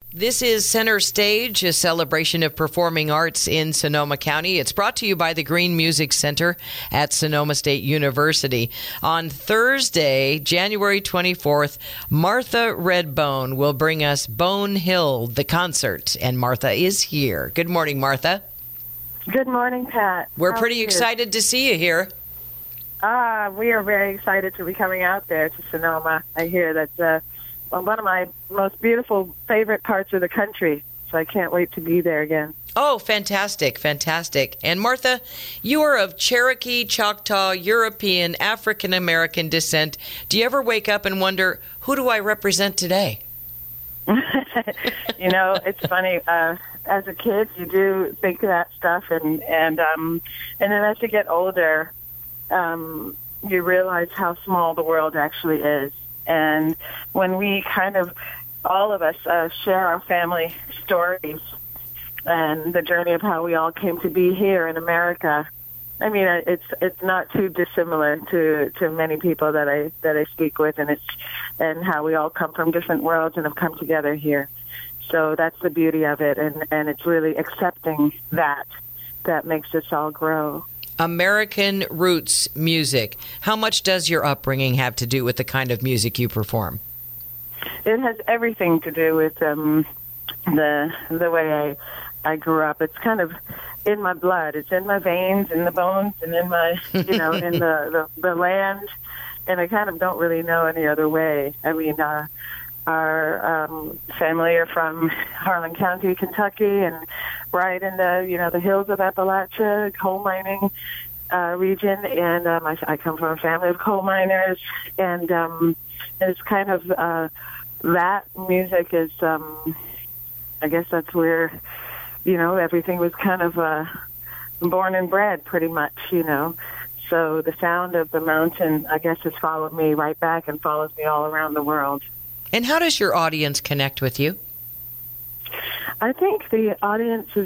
This is Center Stage, a celebration of performing arts in Sonoma County. It's brought to you by the Green Music Center at Sonoma State University. On Thursday, January 24th, Martha Redbone will bring us Bone Hill, the concert, and Martha is here. Good morning, Martha. Good morning, Pat. We're pretty excited to see you here. We are very excited to be coming out there to Sonoma. I hear that's one of my most beautiful, favorite parts of the country, so I can't wait to be there again. Oh, fantastic, fantastic. And Martha, you are of Cherokee, Choctaw, European, African-American descent. Do you ever wake up and wonder, who do I represent today? It's funny. As a kid, you do think of that stuff, and then as you get older, you realize how small the world actually is. And when we all of us share our family stories and the journey of how we all came to be here in America, I mean, it's not too dissimilar to many people that I speak with, and how we all come from different worlds and have come together here. So that's the beauty of it, and it's really accepting that makes us all grow. American roots music. How much does your upbringing have to do with the kind of music you perform? It has everything to do with the way I grew up. It's kind of in my blood. It's in my veins, in the bones, and in my in the land. And I kind of don't really know any other way. I mean, our family are from Harlan County, Kentucky, and right in the hills of Appalachia, coal mining region. And I come from a family of coal miners, and it's kind of that music is. I guess that's where everything was kind of born and bred, pretty much. So the sound of the mountain, I guess, has followed me right back and follows me all around the world. And how does your audience connect with you? I think the audience is,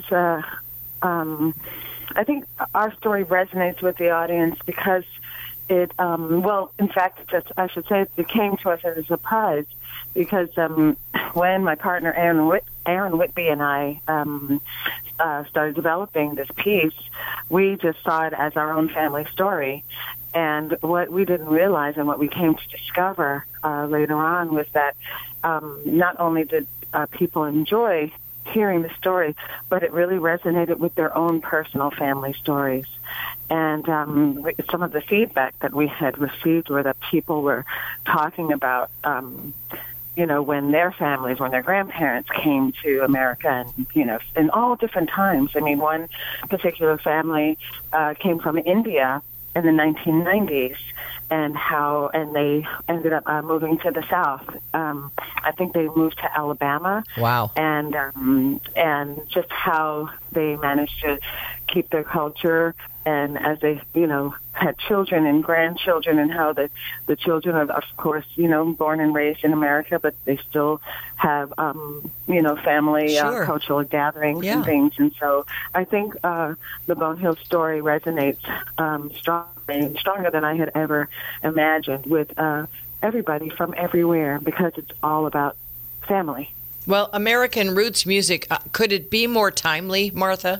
I think our story resonates with the audience because it, in fact, I should say it came to us as a surprise because when my partner Aaron Whitby and I started developing this piece, we just saw it as our own family story. And what we didn't realize and what we came to discover later on was that not only did people enjoy hearing the story, but it really resonated with their own personal family stories. And some of the feedback that we had received were that people were talking about, when their families, when their grandparents came to America and, in all different times. I mean, one particular family came from India in the 1990s, and they ended up moving to the South. I think they moved to Alabama. Wow. And just how they managed to keep their culture, and as they, had children and grandchildren, and how the children are, of course, born and raised in America, but they still have, family Sure. cultural gatherings Yeah. and things. And so I think the Bone Hill story resonates stronger than I had ever imagined with everybody from everywhere, because it's all about family. Well, American roots music, could it be more timely, Martha?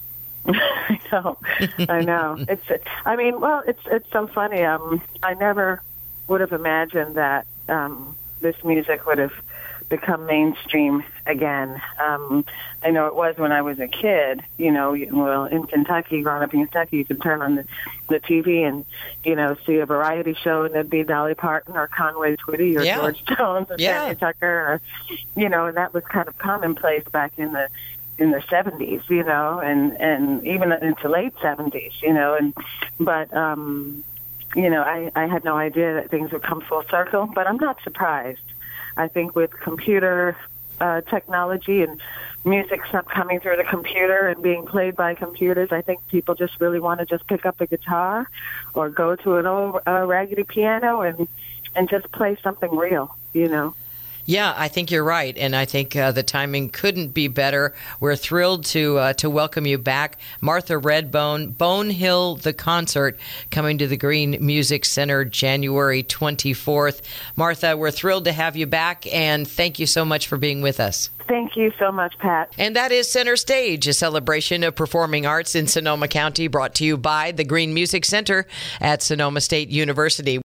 I know. It's so funny. I never would have imagined that this music would have become mainstream again. I know it was when I was a kid. In Kentucky, growing up in Kentucky, you could turn on the TV and see a variety show, and there'd be Dolly Parton or Conway Twitty or Yeah. George Jones or Yeah. Sammy Tucker, and that was kind of commonplace back in the 70s, and even into late 70s, but I had no idea that things would come full circle, but I'm not surprised. I think with computer technology and music coming through the computer and being played by computers, I think people just really want to just pick up a guitar or go to an old raggedy piano and just play something real, Yeah, I think you're right, and I think the timing couldn't be better. We're thrilled to welcome you back, Martha Redbone. Bone Hill, the concert, coming to the Green Music Center January 24th. Martha, we're thrilled to have you back, and thank you so much for being with us. Thank you so much, Pat. And that is Center Stage, a celebration of performing arts in Sonoma County, brought to you by the Green Music Center at Sonoma State University.